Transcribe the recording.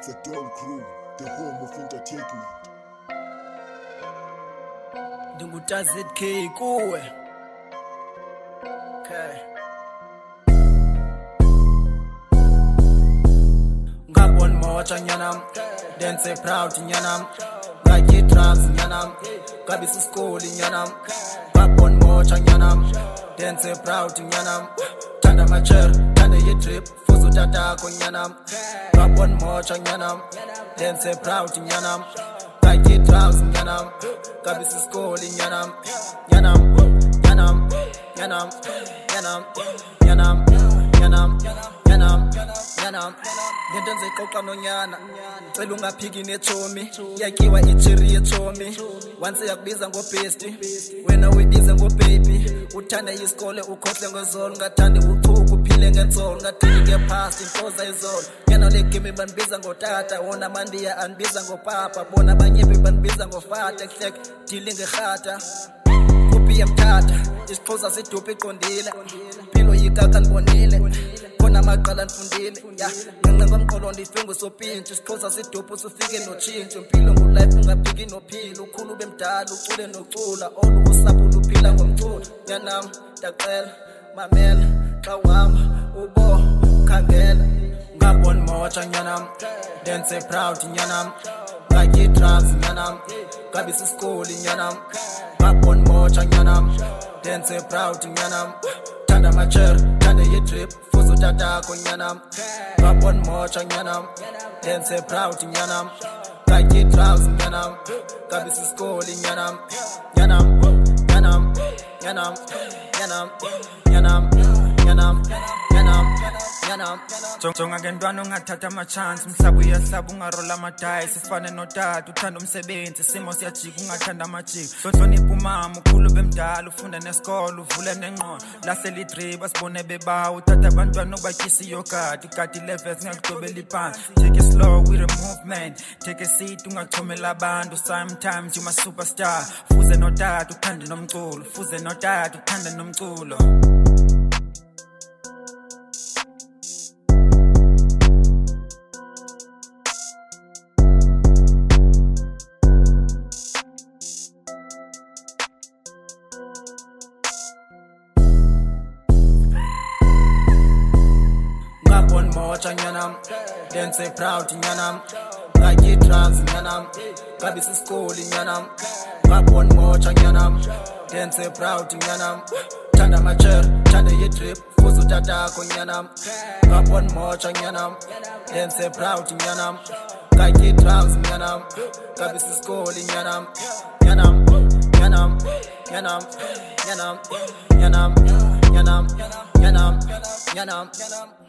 It's a Dawn Crew, the home of entertainment. Ndinguta ZK kuwe. Okay. Ngabon mocha nyanam, dance proud nyanam. Ngaki drugs nyanam, kabisi school nyanam. Ngabon mocha nyanam, dance proud nyanam. Tanda macher, tanda ye trip, fuzu tata ko nyanam. Ngabon mocha nyanam, dance proud nyanam. Ngaki drugs nyanam, kabisi school nyanam. Nyanam, nyanam, nyanam, nyanam, nyanam, nyanam, nyanam, nyanam. Ndenze qoqa nonyana, cela ungaphiki nechomi, yakiwa ichiri yechomi. Once yakubiza ngobesti, wena uyibiza ngobaby. Uthanda isikole ukhohle ngezolo, ngathanda uchuku uphile ngenzolo, ngathini ngepast inkoza izolo. Yana le game banbiza ngotata, wona mandiya anbiza ngopapa, bona abanyebi banbiza ngofata, hlek dili ngehata. Kupi yamthatha, isixhosa sidupe iqondile, impilo yikaka nibonile. Khona amaqala nifundile, ya ngenxa ngomqolo ndifingo sopintsha, isixhosa sidupe usufike notshintsho, impilo ngulife ungaphiki nophilo, ukhulu ube mdala ucule nocula, olu usapho luphila ngomculo. Nyanam ndacela mamela xa uhamba ubo khangela. Ngabon mocha nyanam, dance proud nyanam. Ngaki drugs nyanam, kabisi school nyanam. Ngabon mocha nyanam, dance proud nyanam. Tanda macher, tanda ye trip, fuzu tata ko nyanam. Ngabon mocha nyanam, dance proud nyanam. Ngaki drugs nyanam, kabisi school nyanam. Nyanam, nyanam, nyanam, nyanam, nyanam, nyanam, nyanam, nyanam. Jonga ngentwana ungathatha ama-chance, umhlaba uyahlaba ungarola amadayi, sifane notata uthanda umsebenzi, isimo siyajika ungathanda amajika. Hlonipha umama ukhulu bemdala, ufunda nesikolo uvule nengqondo, lahlela idriba sibone bebawa, uthatha abantwana ubatyisa iyogadi, ugadi levels ngakudobela iphansi. Take it slow with a movement, take a seat ungaxhomela abantu, sometimes you my superstar. Fuze notata uthande nomculo, fuze notata uthande nomculo. Ngabon mocha nyanam, dance proud nyanam. Ngaki drugs nyanam, kabisi school nyanam. Ngabon mocha nyanam, dance proud nyanam. Tanda macher, tanda ye trip, fuzu tata ko nyanam. Ngabon mocha nyanam, dance proud nyanam. Ngaki drugs nyanam, kabisi school nyanam. Nyanam, nyanam, nyanam, nyanam, nyanam, nyanam, nyanam, nyanam.